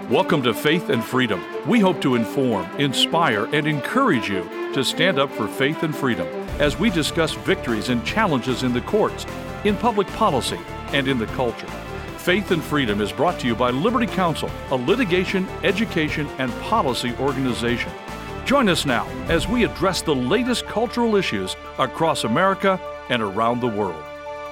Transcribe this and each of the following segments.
Welcome to Faith and Freedom. We hope to inform, inspire, and encourage you to stand up for faith and freedom as we discuss victories and challenges in the courts, in public policy, and in the culture. Faith and Freedom is brought to you by Liberty Counsel, a litigation, education, and policy organization. Join us now as we address the latest cultural issues across America and around the world.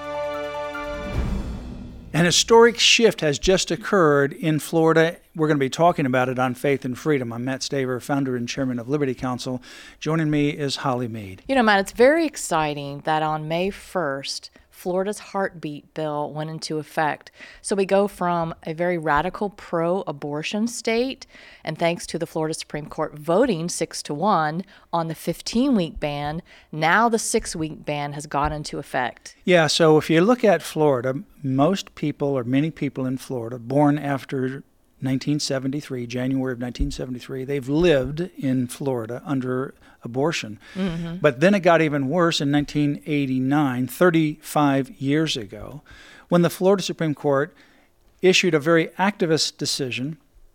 An historic shift has just occurred in Florida. We're going to be talking about it on Faith and Freedom. I'm Matt Staver, founder and chairman of Liberty Counsel. Joining me is Holly Mead. You know, Matt, it's very exciting that on May 1st, Florida's heartbeat bill went into effect. So we go from a very radical pro-abortion state, and thanks to the Florida Supreme Court voting 6-1 on the 15-week ban, now the 6-week ban has gone into effect. Yeah, so if you look at Florida, most people or many people in Florida born after 1973, January of 1973, they've lived in Florida under abortion. Mm-hmm. But then it got even worse in 1989, 35 years ago, when the Florida Supreme Court issued a very activist decision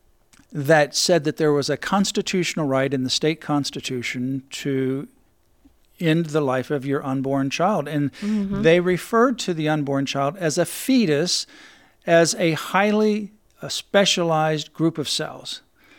that said that there was a constitutional right in the state constitution to end the life of your unborn child. And they referred to the unborn child as a fetus, as a highly specialized group of cells,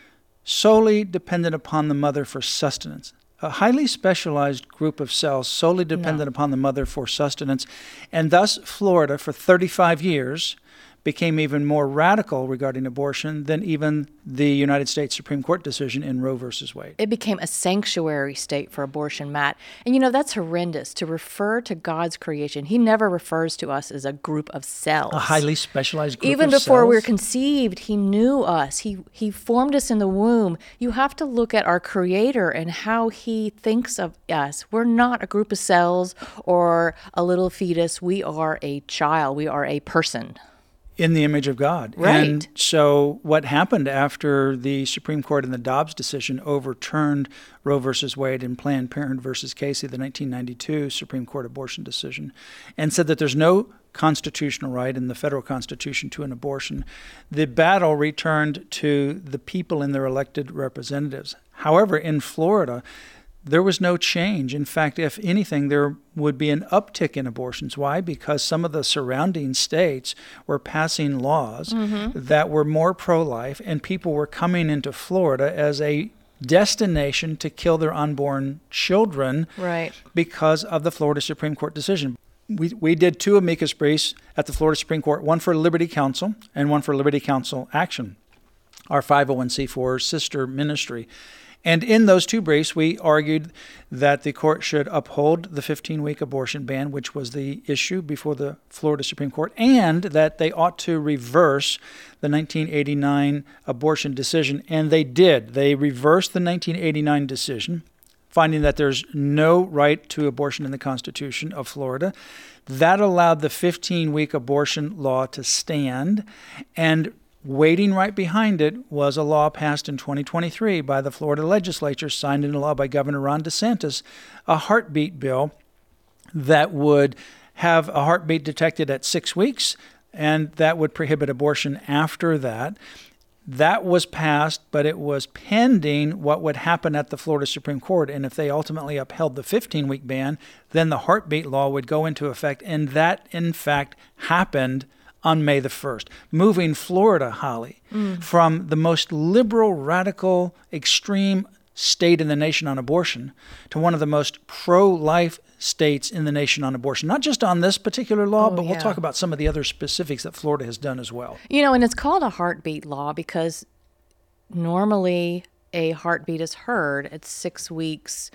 solely dependent upon the mother for sustenance. A highly specialized group of cells solely dependent upon the mother for sustenance. And thus, Florida, for 35 years, became even more radical regarding abortion than even the United States Supreme Court decision in Roe versus Wade. It became a sanctuary state for abortion, Matt. And you know, that's horrendous to refer to God's creation. He never refers to us as a group of cells. A highly specialized group Even of cells? Even before we were conceived, He knew us. He formed us in the womb. You have to look at our Creator and how He thinks of us. We're not a group of cells or a little fetus. We are a child. We are a person. In the image of God. Right. And so what happened after the Supreme Court in the Dobbs decision overturned Roe versus Wade and Planned Parenthood versus Casey, the 1992 Supreme Court abortion decision, and said that there's no constitutional right in the federal constitution to an abortion, the battle returned to the people and their elected representatives. However, in Florida, there was no change. In fact, if anything, there would be an uptick in abortions. Why? Because some of the surrounding states were passing laws that were more pro-life, and people were coming into Florida as a destination to kill their unborn children because of the Florida Supreme Court decision. We did 2 amicus briefs at the Florida Supreme Court, one for Liberty Counsel and one for Liberty Counsel Action, our 501c4 sister ministry. And in those 2 briefs, we argued that the court should uphold the 15-week abortion ban, which was the issue before the Florida Supreme Court, and that they ought to reverse the 1989 abortion decision. And they did. They reversed the 1989 decision, finding that there's no right to abortion in the Constitution of Florida. That allowed the 15-week abortion law to stand, and waiting right behind it was a law passed in 2023 by the Florida legislature, signed into law by Governor Ron DeSantis, a heartbeat bill that would have a heartbeat detected at 6 weeks, and that would prohibit abortion after that. That was passed, but it was pending what would happen at the Florida Supreme Court. And if they ultimately upheld the 15-week ban, then the heartbeat law would go into effect. And that, in fact, happened on May the 1st, moving Florida, Holly, from the most liberal, radical, extreme state in the nation on abortion to one of the most pro-life states in the nation on abortion. Not just on this particular law, but we'll talk about some of the other specifics that Florida has done as well. You know, and it's called a heartbeat law because normally a heartbeat is heard at 6 weeks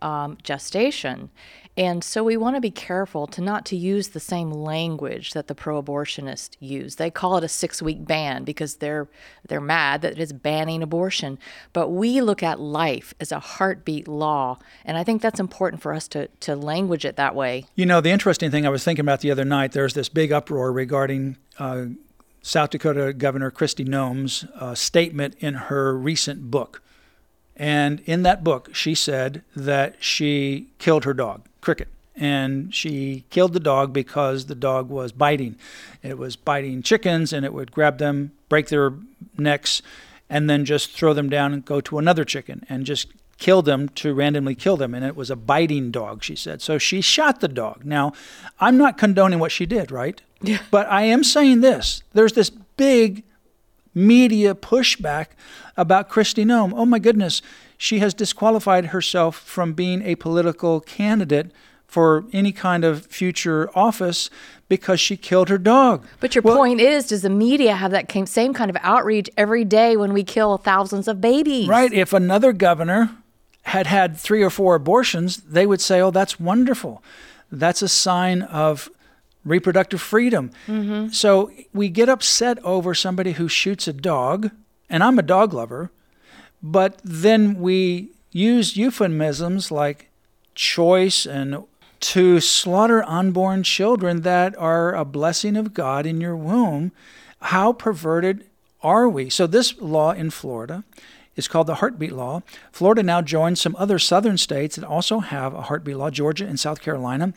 gestation. And so we want to be careful to use the same language that the pro-abortionists use. They call it a 6-week ban because they're mad that it's banning abortion. But we look at life as a heartbeat law, and I think that's important for us to language it that way. You know, the interesting thing I was thinking about the other night, there's this big uproar regarding South Dakota Governor Kristi Noem's statement in her recent book. And in that book, she said that she killed her dog, Cricket. and she killed the dog because the dog was biting. It was biting chickens, and it would grab them, break their necks, and then just throw them down and go to another chicken and just kill them to randomly kill them. And it was a biting dog, she said. So she shot the dog. Now, I'm not condoning what she did, right? Yeah. But I am saying this. There's this big media pushback about Kristi Noem. Oh my goodness, she has disqualified herself from being a political candidate for any kind of future office because she killed her dog. But your point is, does the media have that same kind of outreach every day when we kill thousands of babies? Right. If another governor had 3 or 4 abortions, they would say, oh, that's wonderful. That's a sign of reproductive freedom. Mm-hmm. So we get upset over somebody who shoots a dog, and I'm a dog lover, but then we use euphemisms like choice and to slaughter unborn children that are a blessing of God in your womb. How perverted are we? So this law in Florida is called the Heartbeat Law. Florida now joins some other southern states that also have a heartbeat law, Georgia and South Carolina.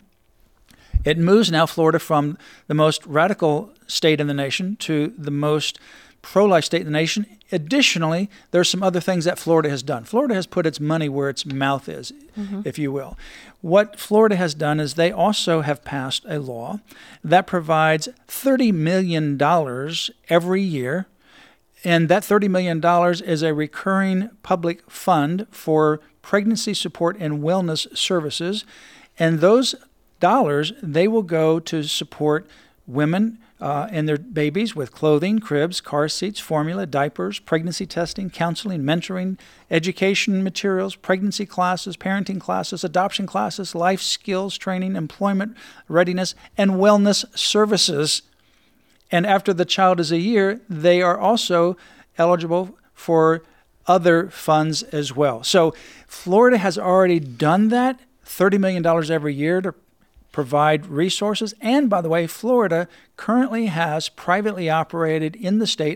It moves now Florida from the most radical state in the nation to the most pro-life state in the nation. Additionally, there's some other things that Florida has done. Florida has put its money where its mouth is, if you will. What Florida has done is they also have passed a law that provides $30 million every year. And that $30 million is a recurring public fund for pregnancy support and wellness services. And those dollars, they will go to support women and their babies with clothing, cribs, car seats, formula, diapers, pregnancy testing, counseling, mentoring, education materials, pregnancy classes, parenting classes, adoption classes, life skills training, employment readiness, and wellness services. And after the child is a year, they are also eligible for other funds as well. So Florida has already done that, $30 million every year to provide resources. And by the way, Florida currently has privately operated in the state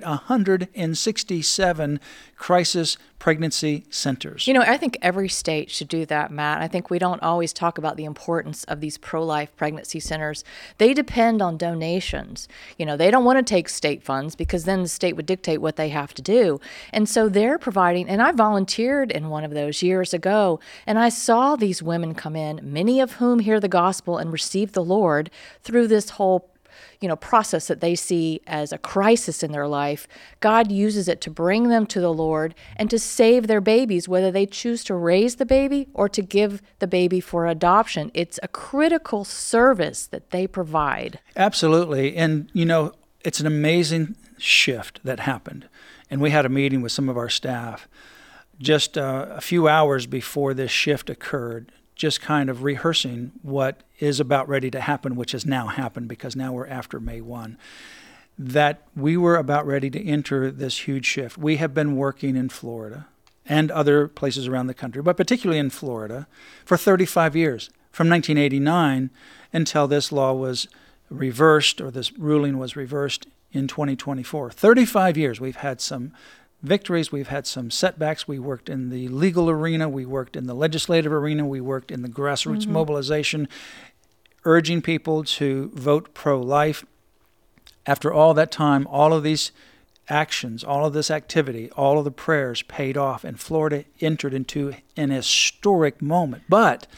167 crisis pregnancy centers. You know, I think every state should do that, Matt. I think we don't always talk about the importance of these pro-life pregnancy centers. They depend on donations. You know, they don't want to take state funds because then the state would dictate what they have to do. And so they're providing, and I volunteered in one of those years ago, and I saw these women come in, many of whom hear the gospel and receive the Lord through this whole process that they see as a crisis in their life. God uses it to bring them to the Lord and to save their babies, whether they choose to raise the baby or to give the baby for adoption. It's a critical service that they provide. Absolutely. And, it's an amazing shift that happened. And we had a meeting with some of our staff just a few hours before this shift occurred, just kind of rehearsing what is about ready to happen, which has now happened because now we're after May 1, that we were about ready to enter this huge shift. We have been working in Florida and other places around the country, but particularly in Florida, for 35 years, from 1989 until this law was reversed, or this ruling was reversed in 2024. 35 years. We've had some victories, we've had some setbacks. We worked in the legal arena, we worked in the legislative arena, we worked in the grassroots mobilization, urging people to vote pro-life. After all that time, all of these actions, all of this activity, all of the prayers paid off, and Florida entered into an historic moment. But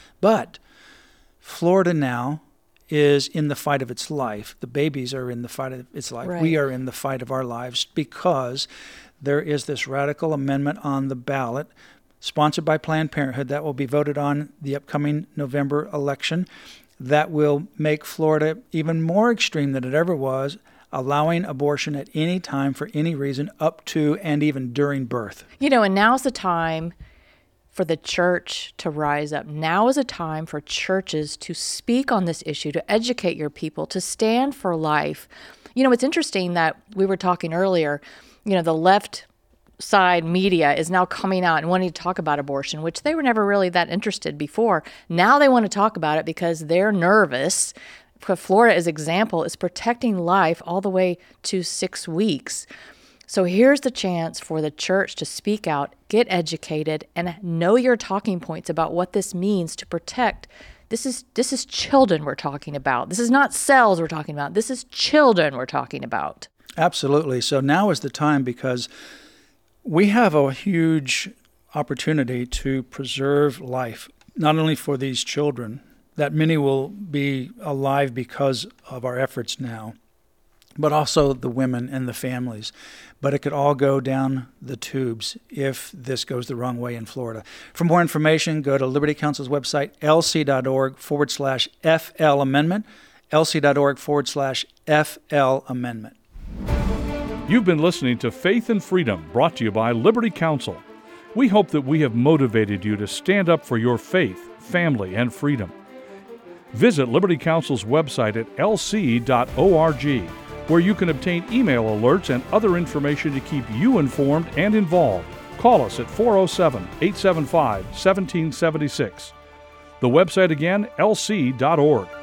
Florida now is in the fight of its life. The babies are in the fight of its life. Right. We are in the fight of our lives because there is this radical amendment on the ballot sponsored by Planned Parenthood that will be voted on the upcoming November election that will make Florida even more extreme than it ever was, allowing abortion at any time for any reason up to and even during birth. And now's the time for the church to rise up. Now is a time for churches to speak on this issue, to educate your people, to stand for life. It's interesting that we were talking earlier, the left side media is now coming out and wanting to talk about abortion, which they were never really that interested before. Now they want to talk about it because they're nervous. Florida, as example, is protecting life all the way to 6 weeks. So here's the chance for the church to speak out, get educated, and know your talking points about what this means to protect This is children we're talking about. This is not cells we're talking about. This is children we're talking about. Absolutely. So now is the time, because we have a huge opportunity to preserve life, not only for these children, that many will be alive because of our efforts now, but also the women and the families. But it could all go down the tubes if this goes the wrong way in Florida. For more information, go to Liberty Counsel's website, lc.org/FL Amendment, lc.org/FL Amendment. You've been listening to Faith and Freedom, brought to you by Liberty Counsel. We hope that we have motivated you to stand up for your faith, family, and freedom. Visit Liberty Counsel's website at lc.org, where you can obtain email alerts and other information to keep you informed and involved. Call us at 407-875-1776. The website again, lc.org.